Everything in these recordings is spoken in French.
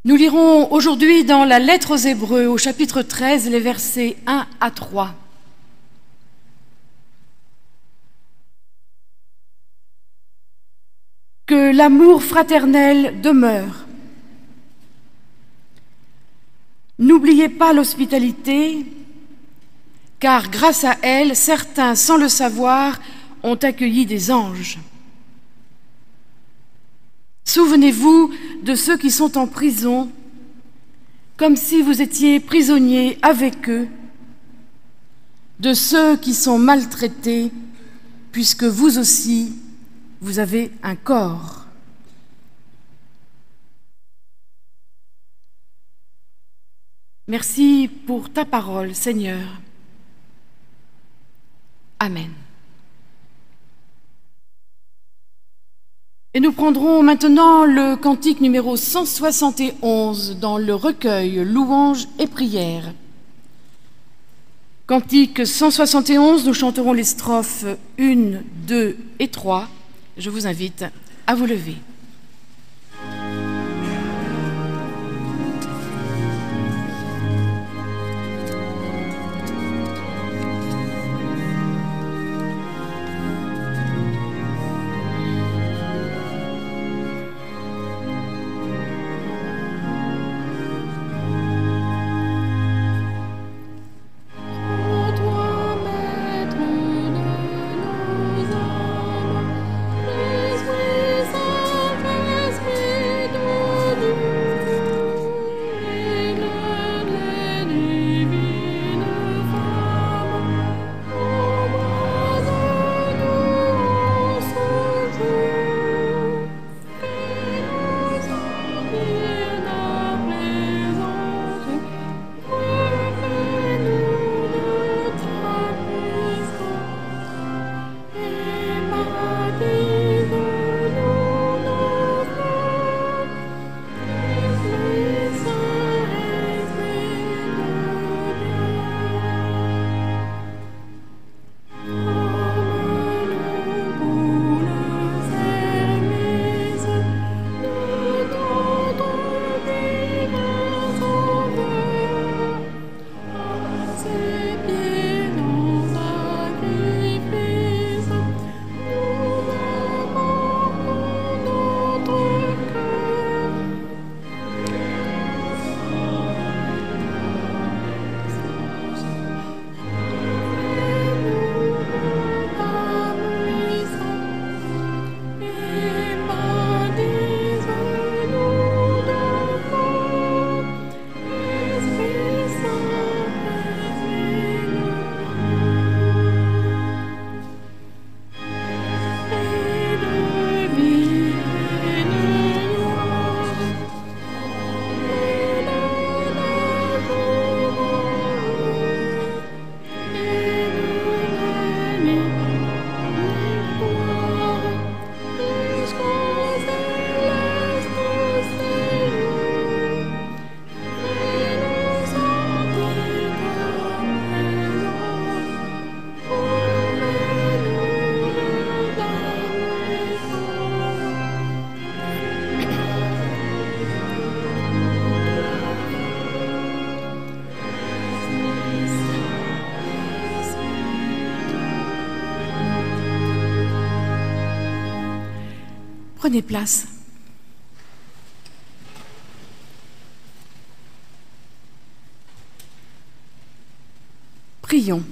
Nous lirons aujourd'hui dans la lettre aux Hébreux, au chapitre 13, les versets 1 à 3. Que l'amour fraternel demeure. N'oubliez pas l'hospitalité, car grâce à elle, certains, sans le savoir, ont accueilli des anges. Souvenez-vous de ceux qui sont en prison, comme si vous étiez prisonniers avec eux, de ceux qui sont maltraités, puisque vous aussi, vous avez un corps. Merci pour ta parole, Seigneur. Amen. Et nous prendrons maintenant le cantique numéro 171 dans le recueil Louanges et prières. Cantique 171, nous chanterons les strophes 1, 2 et 3. Je vous invite à vous lever. Prenez place. Prions.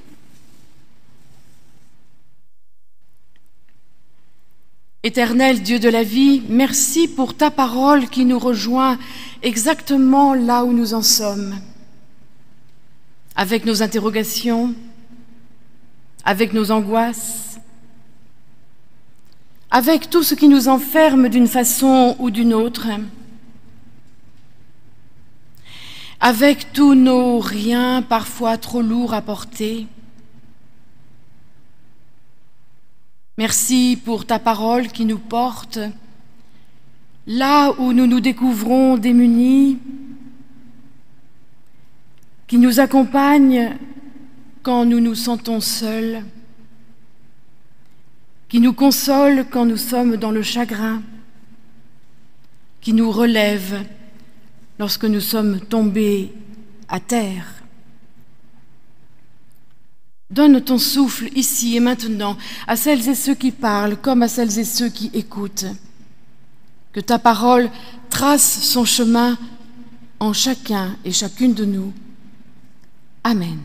Éternel Dieu de la vie, merci pour ta parole qui nous rejoint exactement là où nous en sommes, avec nos interrogations, avec nos angoisses, avec tout ce qui nous enferme d'une façon ou d'une autre, avec tous nos riens parfois trop lourds à porter. Merci pour ta parole qui nous porte là où nous nous découvrons démunis, qui nous accompagne quand nous nous sentons seuls, qui nous console quand nous sommes dans le chagrin, qui nous relève lorsque nous sommes tombés à terre. Donne ton souffle ici et maintenant à celles et ceux qui parlent comme à celles et ceux qui écoutent. Que ta parole trace son chemin en chacun et chacune de nous. Amen.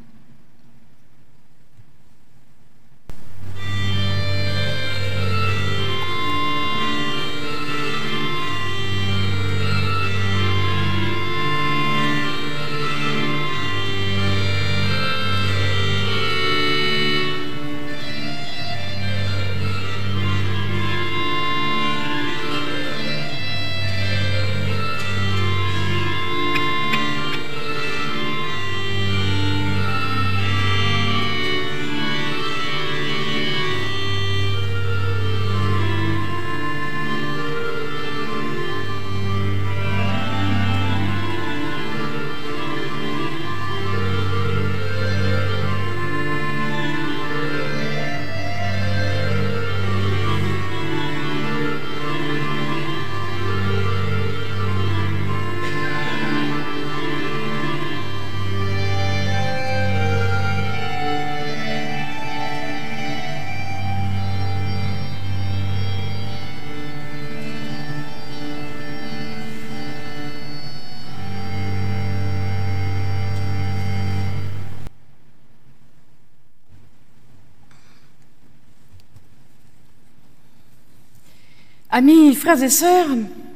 Amis, frères et sœurs,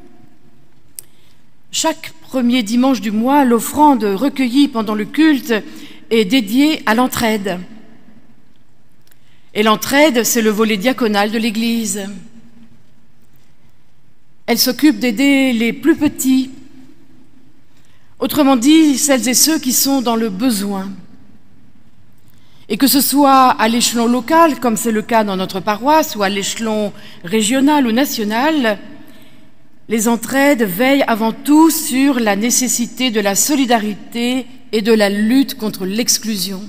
chaque premier dimanche du mois, l'offrande recueillie pendant le culte est dédiée à l'entraide. Et l'entraide, c'est le volet diaconal de l'Église. Elle s'occupe d'aider les plus petits, autrement dit, celles et ceux qui sont dans le besoin. Et que ce soit à l'échelon local, comme c'est le cas dans notre paroisse, ou à l'échelon régional ou national, les entraides veillent avant tout sur la nécessité de la solidarité et de la lutte contre l'exclusion.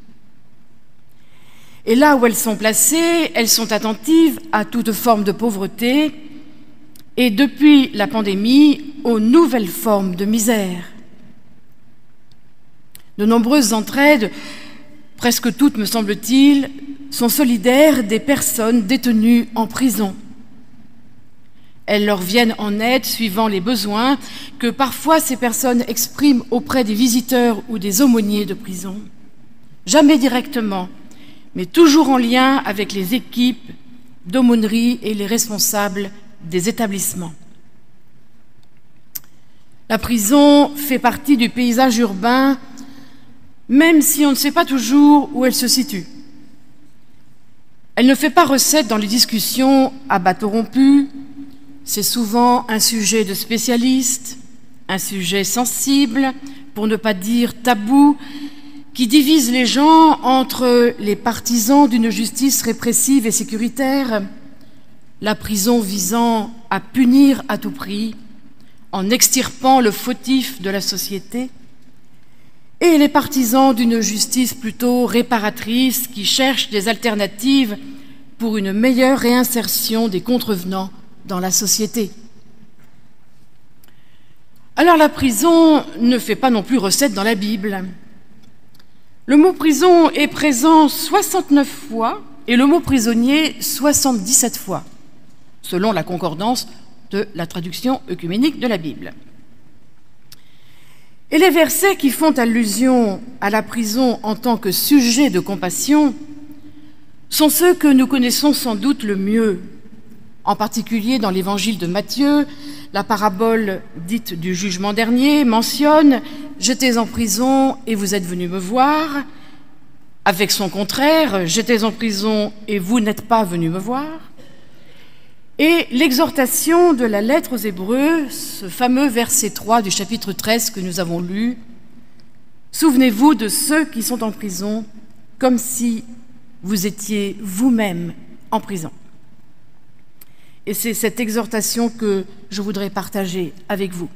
Et là où elles sont placées, elles sont attentives à toute forme de pauvreté et, depuis la pandémie, aux nouvelles formes de misère. De nombreuses entraides, presque toutes, me semble-t-il, sont solidaires des personnes détenues en prison. Elles leur viennent en aide suivant les besoins que parfois ces personnes expriment auprès des visiteurs ou des aumôniers de prison. Jamais directement, mais toujours en lien avec les équipes d'aumônerie et les responsables des établissements. La prison fait partie du paysage urbain, même si on ne sait pas toujours où elle se situe. Elle ne fait pas recette dans les discussions à bateau rompu. C'est souvent un sujet de spécialistes, un sujet sensible, pour ne pas dire tabou, qui divise les gens entre les partisans d'une justice répressive et sécuritaire, la prison visant à punir à tout prix, en extirpant le fautif de la société, et les partisans d'une justice plutôt réparatrice qui cherche des alternatives pour une meilleure réinsertion des contrevenants dans la société. Alors la prison ne fait pas non plus recette dans la Bible. Le mot prison est présent 69 fois et le mot prisonnier 77 fois, selon la concordance de la traduction œcuménique de la Bible. Et les versets qui font allusion à la prison en tant que sujet de compassion sont ceux que nous connaissons sans doute le mieux, en particulier dans l'évangile de Matthieu. La parabole dite du jugement dernier mentionne « J'étais en prison et vous êtes venus me voir », avec son contraire « J'étais en prison et vous n'êtes pas venus me voir ». Et l'exhortation de la lettre aux Hébreux, ce fameux verset 3 du chapitre 13 que nous avons lu, « Souvenez-vous de ceux qui sont en prison, comme si vous étiez vous-même en prison. » Et c'est cette exhortation que je voudrais partager avec vous.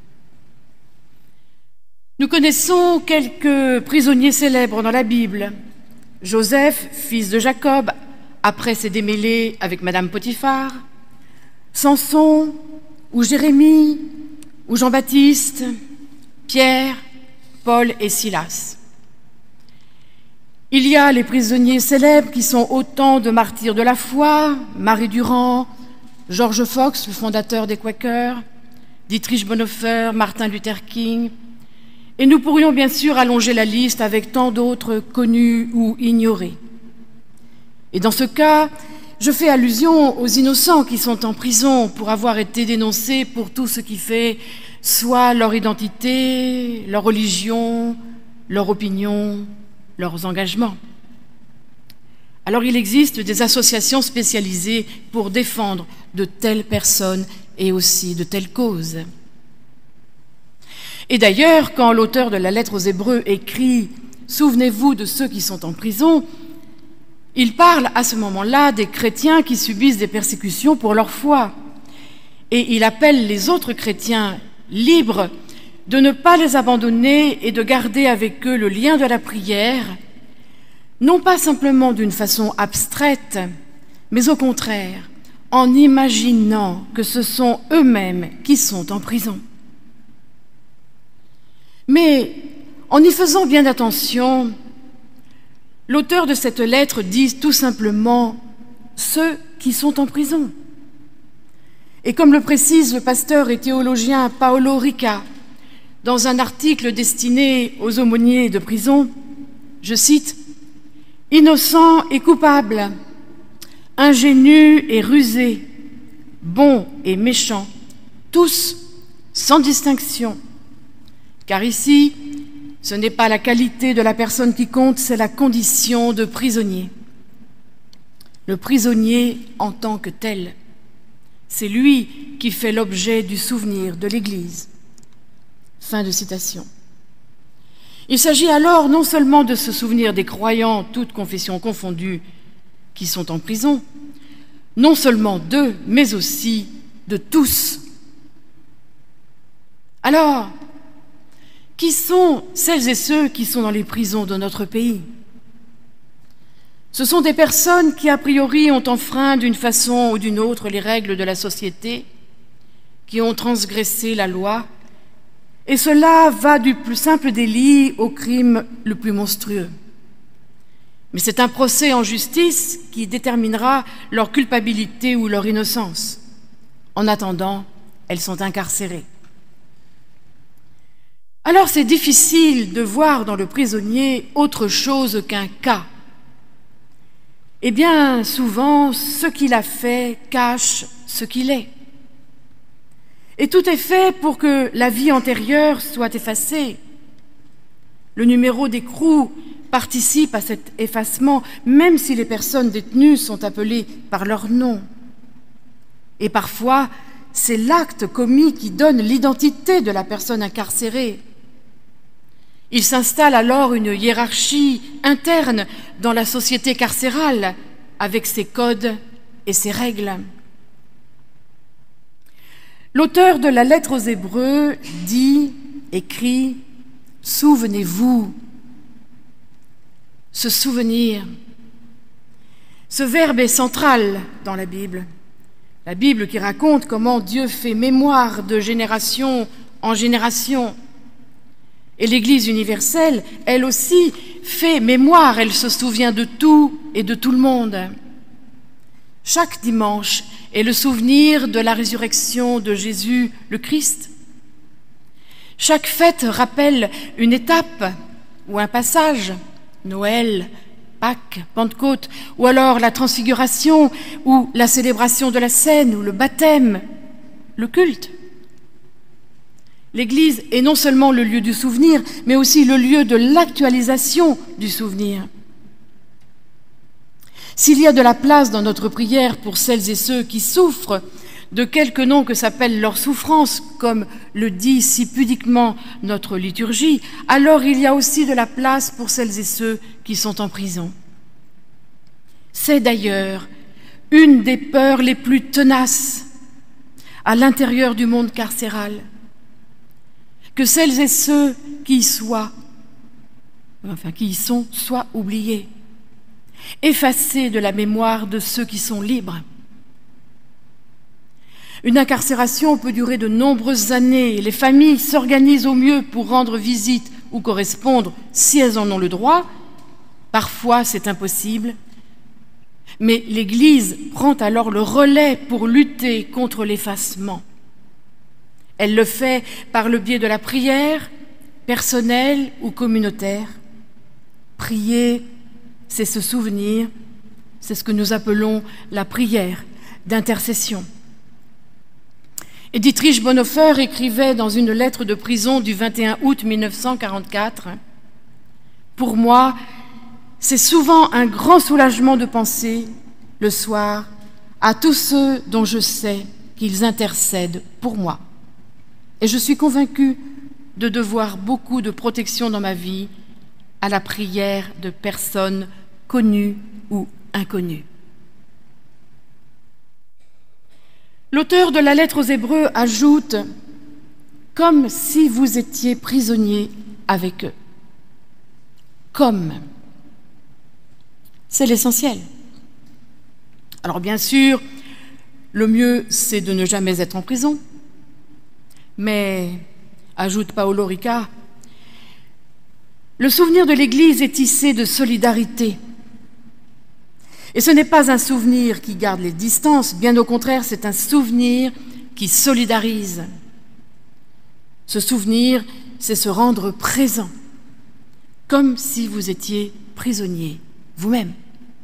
Nous connaissons quelques prisonniers célèbres dans la Bible. Joseph, fils de Jacob, après s'est démêlé avec Madame Potiphar, Samson ou Jérémie ou Jean-Baptiste, Pierre, Paul et Silas. Il y a les prisonniers célèbres qui sont autant de martyrs de la foi, Marie Durand, George Fox, le fondateur des Quakers, Dietrich Bonhoeffer, Martin Luther King, et nous pourrions bien sûr allonger la liste avec tant d'autres connus ou ignorés. Et dans ce cas, je fais allusion aux innocents qui sont en prison pour avoir été dénoncés pour tout ce qui fait soit leur identité, leur religion, leur opinion, leurs engagements. Alors il existe des associations spécialisées pour défendre de telles personnes et aussi de telles causes. Et d'ailleurs, quand l'auteur de la lettre aux Hébreux écrit « Souvenez-vous de ceux qui sont en prison », il parle à ce moment-là des chrétiens qui subissent des persécutions pour leur foi. Et il appelle les autres chrétiens libres de ne pas les abandonner et de garder avec eux le lien de la prière, non pas simplement d'une façon abstraite, mais au contraire, en imaginant que ce sont eux-mêmes qui sont en prison. Mais en y faisant bien attention, l'auteur de cette lettre dit tout simplement « ceux qui sont en prison ». Et comme le précise le pasteur et théologien Paolo Rica dans un article destiné aux aumôniers de prison, je cite « Innocents et coupables, ingénus et rusés, bons et méchants, tous sans distinction. Car ici, ce n'est pas la qualité de la personne qui compte, c'est la condition de prisonnier. Le prisonnier en tant que tel, c'est lui qui fait l'objet du souvenir de l'Église. » Fin de citation. Il s'agit alors non seulement de se souvenir des croyants, toutes confessions confondues, qui sont en prison, non seulement d'eux, mais aussi de tous. Alors, qui sont celles et ceux qui sont dans les prisons de notre pays? Ce sont des personnes qui, a priori, ont enfreint d'une façon ou d'une autre les règles de la société, qui ont transgressé la loi, et cela va du plus simple délit au crime le plus monstrueux. Mais c'est un procès en justice qui déterminera leur culpabilité ou leur innocence. En attendant, elles sont incarcérées. Alors c'est difficile de voir dans le prisonnier autre chose qu'un cas. Et bien souvent, ce qu'il a fait cache ce qu'il est. Et tout est fait pour que la vie antérieure soit effacée. Le numéro d'écrou participe à cet effacement, même si les personnes détenues sont appelées par leur nom. Et parfois, c'est l'acte commis qui donne l'identité de la personne incarcérée. Il s'installe alors une hiérarchie interne dans la société carcérale, avec ses codes et ses règles. L'auteur de la lettre aux Hébreux écrit « Souvenez-vous ». Se souvenir. Ce verbe est central dans la Bible. La Bible qui raconte comment Dieu fait mémoire de génération en génération. Et l'Église universelle, elle aussi, fait mémoire, elle se souvient de tout et de tout le monde. Chaque dimanche est le souvenir de la résurrection de Jésus le Christ. Chaque fête rappelle une étape ou un passage, Noël, Pâques, Pentecôte, ou alors la transfiguration, ou la célébration de la scène, ou le baptême, le culte. L'Église est non seulement le lieu du souvenir, mais aussi le lieu de l'actualisation du souvenir. S'il y a de la place dans notre prière pour celles et ceux qui souffrent de quelque nom que s'appelle leur souffrance, comme le dit si pudiquement notre liturgie, alors il y a aussi de la place pour celles et ceux qui sont en prison. C'est d'ailleurs une des peurs les plus tenaces à l'intérieur du monde carcéral, que celles et ceux qui y sont soient oubliés, effacés de la mémoire de ceux qui sont libres. Une incarcération peut durer de nombreuses années et les familles s'organisent au mieux pour rendre visite ou correspondre si elles en ont le droit. Parfois, c'est impossible. Mais l'Église prend alors le relais pour lutter contre l'effacement. Elle le fait par le biais de la prière, personnelle ou communautaire. Prier, c'est se souvenir, c'est ce que nous appelons la prière d'intercession. Et Dietrich Bonhoeffer écrivait dans une lettre de prison du 21 août 1944 « Pour moi, c'est souvent un grand soulagement de penser, le soir, à tous ceux dont je sais qu'ils intercèdent pour moi. Et je suis convaincue de devoir beaucoup de protection dans ma vie à la prière de personnes connues ou inconnues. » L'auteur de la lettre aux Hébreux ajoute « comme si vous étiez prisonniers avec eux ». Comme. C'est l'essentiel. Alors bien sûr, le mieux, c'est de ne jamais être en prison. Mais, ajoute Paolo Rica, le souvenir de l'Église est tissé de solidarité. Et ce n'est pas un souvenir qui garde les distances, bien au contraire, c'est un souvenir qui solidarise. Ce souvenir, c'est se rendre présent, comme si vous étiez prisonnier vous-même.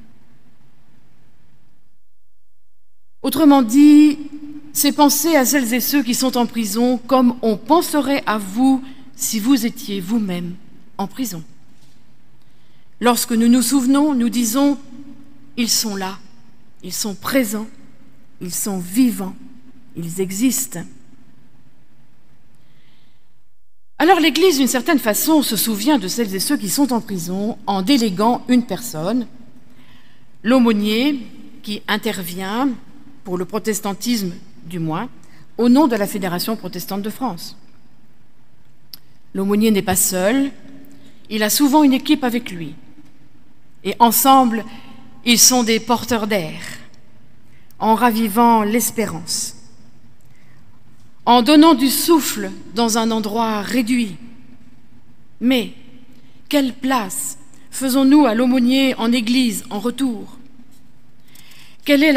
Autrement dit, c'est penser à celles et ceux qui sont en prison comme on penserait à vous si vous étiez vous-même en prison. Lorsque nous nous souvenons, nous disons « ils sont là, ils sont présents, ils sont vivants, ils existent ». Alors l'Église, d'une certaine façon, se souvient de celles et ceux qui sont en prison en déléguant une personne, l'aumônier qui intervient, pour le protestantisme du moins, au nom de la Fédération protestante de France. L'aumônier n'est pas seul, il a souvent une équipe avec lui. Et ensemble, ils sont des porteurs d'air, en ravivant l'espérance, en donnant du souffle dans un endroit réduit. Mais quelle place faisons-nous à l'aumônier en Église en retour? Quelle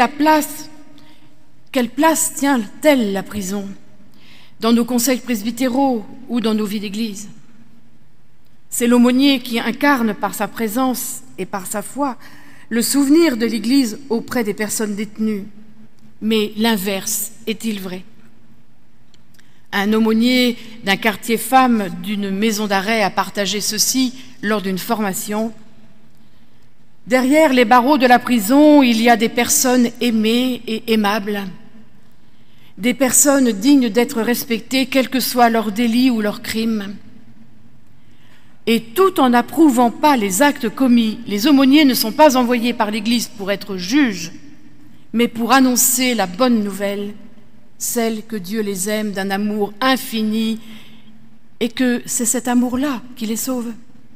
place tient-elle la prison dans nos conseils presbytéraux ou dans nos vies d'Église? C'est l'aumônier qui incarne par sa présence et par sa foi le souvenir de l'Église auprès des personnes détenues. Mais l'inverse est-il vrai? Un aumônier d'un quartier femme d'une maison d'arrêt a partagé ceci lors d'une formation. Derrière les barreaux de la prison, il y a des personnes aimées et aimables, des personnes dignes d'être respectées, quel que soit leur délit ou leur crime. Et tout en n'approuvant pas les actes commis, les aumôniers ne sont pas envoyés par l'Église pour être juges, mais pour annoncer la bonne nouvelle, celle que Dieu les aime d'un amour infini et que c'est cet amour-là qui les sauve.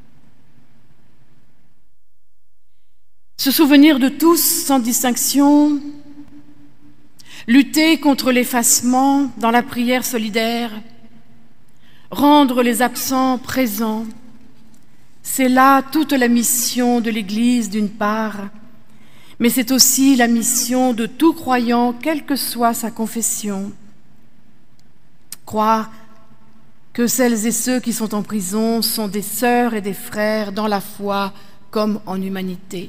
Se souvenir de tous sans distinction, lutter contre l'effacement dans la prière solidaire, rendre les absents présents, c'est là toute la mission de l'Église d'une part, mais c'est aussi la mission de tout croyant, quelle que soit sa confession. Croire que celles et ceux qui sont en prison sont des sœurs et des frères dans la foi comme en humanité.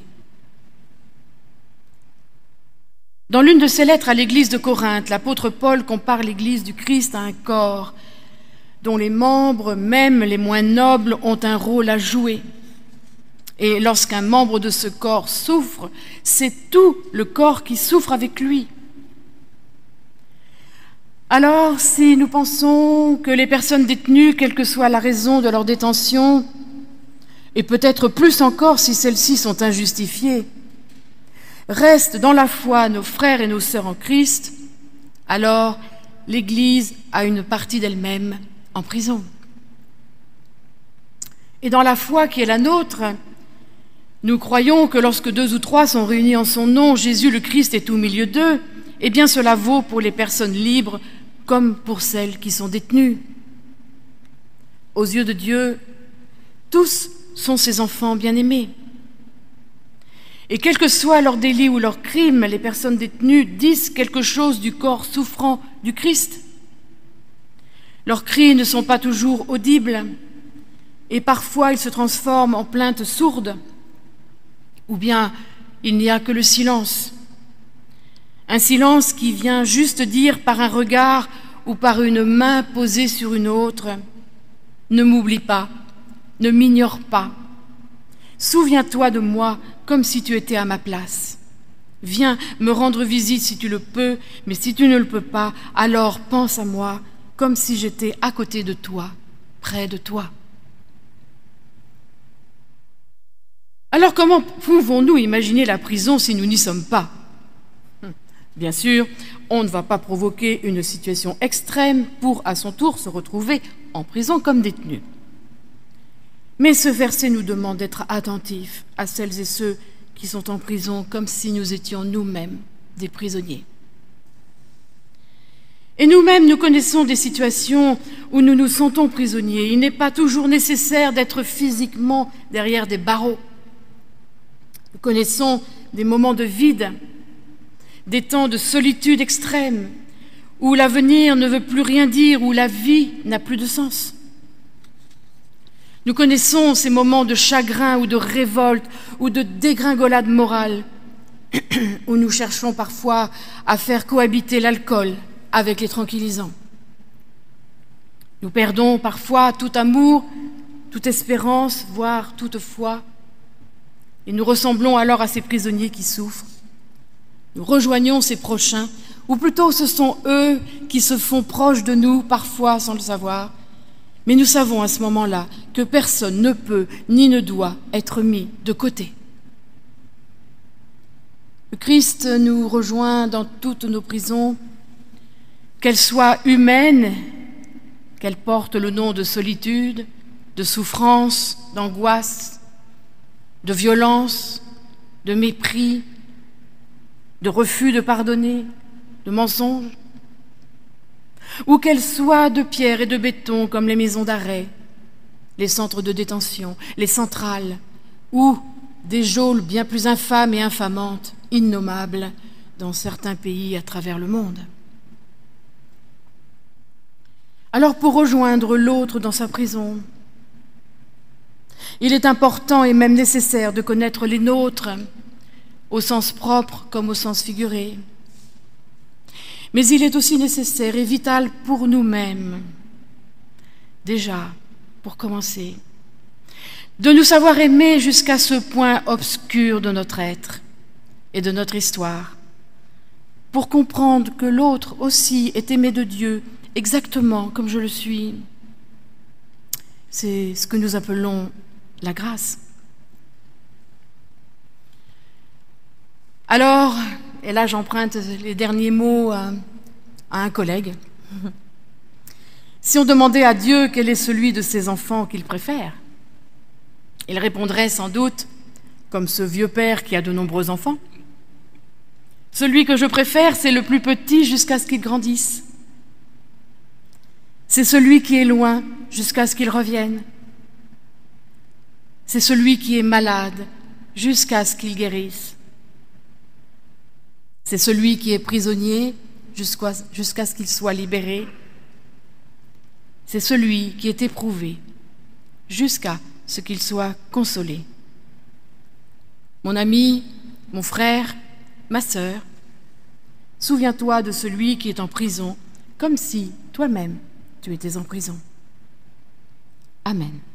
Dans l'une de ses lettres à l'église de Corinthe, l'apôtre Paul compare l'église du Christ à un corps dont les membres, même les moins nobles, ont un rôle à jouer. Et lorsqu'un membre de ce corps souffre, c'est tout le corps qui souffre avec lui. Alors, si nous pensons que les personnes détenues, quelle que soit la raison de leur détention, et peut-être plus encore si celles-ci sont injustifiées, restent dans la foi nos frères et nos sœurs en Christ, alors l'Église a une partie d'elle-même en prison. Et dans la foi qui est la nôtre, nous croyons que lorsque 2 ou 3 sont réunis en son nom, Jésus le Christ est au milieu d'eux eh bien cela vaut pour les personnes libres comme pour celles qui sont détenues. Aux yeux de Dieu, tous sont ses enfants bien-aimés. Et quel que soit leur délit ou leur crime, les personnes détenues disent quelque chose du corps souffrant du Christ. Leurs cris ne sont pas toujours audibles et parfois ils se transforment en plaintes sourdes, ou bien il n'y a que le silence. Un silence qui vient juste dire par un regard ou par une main posée sur une autre « Ne m'oublie pas, ne m'ignore pas. Souviens-toi de moi comme si tu étais à ma place. Viens me rendre visite si tu le peux, mais si tu ne le peux pas, alors pense à moi comme si j'étais à côté de toi, près de toi. » Alors comment pouvons-nous imaginer la prison si nous n'y sommes pas? Bien sûr, on ne va pas provoquer une situation extrême pour, à son tour, se retrouver en prison comme détenu. Mais ce verset nous demande d'être attentifs à celles et ceux qui sont en prison comme si nous étions nous-mêmes des prisonniers. Et nous-mêmes, nous connaissons des situations où nous nous sentons prisonniers. Il n'est pas toujours nécessaire d'être physiquement derrière des barreaux. Nous connaissons des moments de vide, des temps de solitude extrême, où l'avenir ne veut plus rien dire, où la vie n'a plus de sens. Nous connaissons ces moments de chagrin ou de révolte ou de dégringolade morale, où nous cherchons parfois à faire cohabiter l'alcool avec les tranquillisants. Nous perdons parfois tout amour, toute espérance, voire toute foi, et nous ressemblons alors à ces prisonniers qui souffrent. Nous rejoignons ces prochains, ou plutôt ce sont eux qui se font proches de nous, parfois sans le savoir. Mais nous savons à ce moment-là que personne ne peut ni ne doit être mis de côté. Le Christ nous rejoint dans toutes nos prisons, qu'elles soient humaines, qu'elles portent le nom de solitude, de souffrance, d'angoisse, de violence, de mépris, de refus de pardonner, de mensonges, ou qu'elles soient de pierre et de béton comme les maisons d'arrêt, les centres de détention, les centrales, ou des geôles bien plus infâmes et infamantes, innommables, dans certains pays à travers le monde. Alors pour rejoindre l'autre dans sa prison, il est important et même nécessaire de connaître les nôtres, au sens propre comme au sens figuré. Mais il est aussi nécessaire et vital pour nous-mêmes, déjà, pour commencer, de nous savoir aimer jusqu'à ce point obscur de notre être et de notre histoire, pour comprendre que l'autre aussi est aimé de Dieu exactement comme je le suis. C'est ce que nous appelons la grâce. Alors, et là j'emprunte les derniers mots à un collègue, si on demandait à Dieu quel est celui de ses enfants qu'il préfère, il répondrait sans doute, comme ce vieux père qui a de nombreux enfants, « Celui que je préfère, c'est le plus petit jusqu'à ce qu'il grandisse. C'est celui qui est loin jusqu'à ce qu'il revienne. C'est celui qui est malade jusqu'à ce qu'il guérisse. C'est celui qui est prisonnier jusqu'à ce qu'il soit libéré. C'est celui qui est éprouvé jusqu'à ce qu'il soit consolé. » Mon ami, mon frère, ma sœur, souviens-toi de celui qui est en prison, comme si toi-même tu étais en prison. Amen.